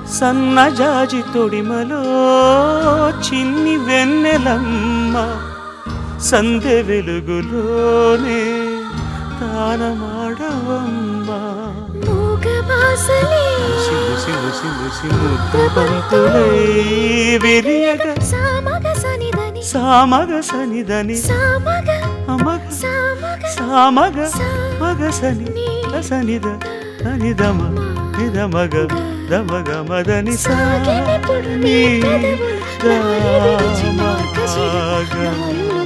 సన్నజాజి తొడిమలో చిన్ని వెన్నెలమ్మ సందె వెలుగులోనే తానమాడవమ్మా ముసి ముసి ముసి ముద్దు బంతులై విరియగ సామగ సనిదని అమగ సామగ మగ సని సనిద సనిదమ నిదమగ దమగ మదని సాని దామగ